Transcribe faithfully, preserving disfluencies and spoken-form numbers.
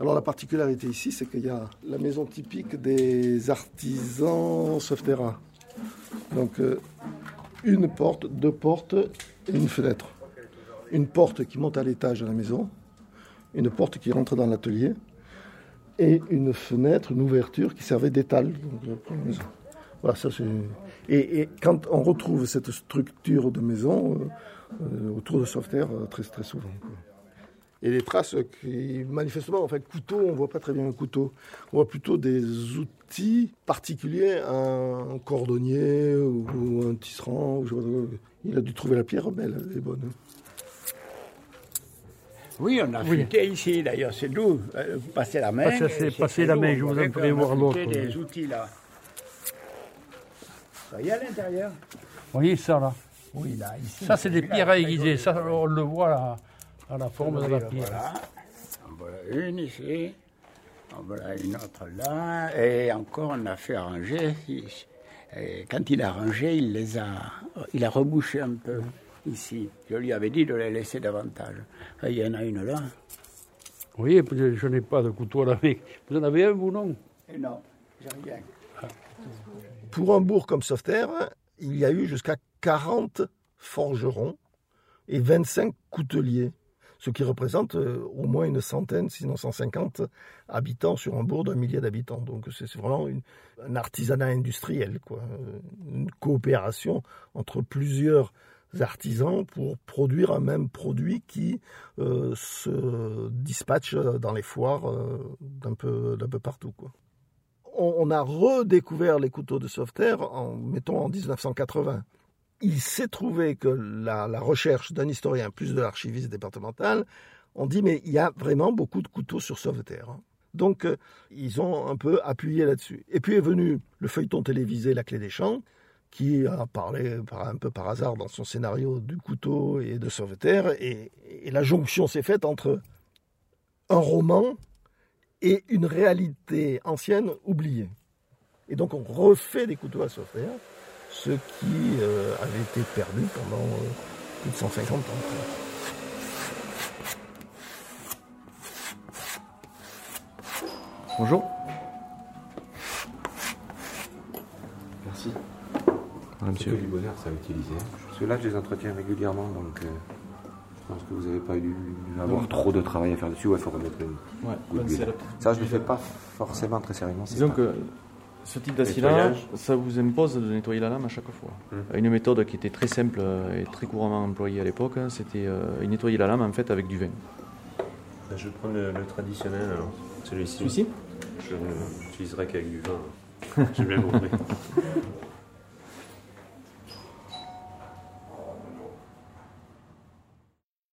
Alors la particularité ici, c'est qu'il y a la maison typique des artisans Softera. Donc euh, une porte, deux portes et une fenêtre. Une porte qui monte à l'étage de la maison, une porte qui rentre dans l'atelier et une fenêtre, une ouverture qui servait d'étal. Voilà, ça c'est... Et, et quand on retrouve cette structure de maison euh, euh, autour de Sauveterre euh, très, très souvent. Quoi. Et les traces qui, manifestement, en fait, couteau, on ne voit pas très bien un couteau. On voit plutôt des outils particuliers, un cordonnier ou, ou un tisserand. Ou je sais pas, il a dû trouver la pierre belle, elle est bonne. Oui, on a oui. futé ici, d'ailleurs, c'est nous. Euh, vous passez la main. Passez, passez la main, je vous en prie voir l'autre. Des outils, là. Vous voyez à l'intérieur? Oui, ça, là. Oui, là, ici. Ça, c'est des pierres aiguisées. Ça, on le voit, là. À la forme oui, de la pierre. Voilà. En voilà une ici, en voilà une autre là, et encore on a fait arranger. Et quand il a arrangé, il les a, il a rebouché un peu ici. Je lui avais dit de les laisser davantage. Il y en a une là. Oui, je n'ai pas de couteau à laver. Vous en avez un, vous, non? Et non, j'ai rien. Pour un bourg comme Sauveterre, il y a eu jusqu'à quarante forgerons et vingt-cinq couteliers. Ce qui représente euh, au moins une centaine, sinon cent cinquante habitants sur un bourg d'un millier d'habitants. Donc c'est, c'est vraiment une, un artisanat industriel, quoi. Une coopération entre plusieurs artisans pour produire un même produit qui euh, se dispatche dans les foires euh, d'un peu, d'un peu partout, quoi. On, on a redécouvert les couteaux de Sauveterre en, mettons, en dix-neuf cent quatre-vingts. Il s'est trouvé que la, la recherche d'un historien, plus de l'archiviste départemental, on dit mais il y a vraiment beaucoup de couteaux sur Sauveterre. Donc euh, ils ont un peu appuyé là-dessus. Et puis est venu le feuilleton télévisé La Clé des Champs, qui a parlé par, un peu par hasard dans son scénario du couteau et de Sauveterre, et, et la jonction s'est faite entre un roman et une réalité ancienne oubliée. Et donc on refait des couteaux à Sauveterre, ce qui euh, avait été perdu pendant euh, plus de cent cinquante ans. Bonjour. Merci. Voilà, monsieur. Du bonheur, ça a utilisé. Parce que là, je les entretiens régulièrement, donc euh, je pense que vous n'avez pas dû avoir trop de travail à faire dessus. Ouais, il faut remettre une ouais, goutte d'huile. Ça, je ne le fais pas forcément très sérieusement. Disons pas... que ce type d'acier-là, ça vous impose de nettoyer la lame à chaque fois. Mmh. Une méthode qui était très simple et très couramment employée à l'époque, c'était euh, nettoyer la lame en fait avec du vin. Je vais prendre le, le traditionnel, alors. Celui-ci. Celui-ci Je n'utiliserai qu'avec du vin. J'ai bien compris.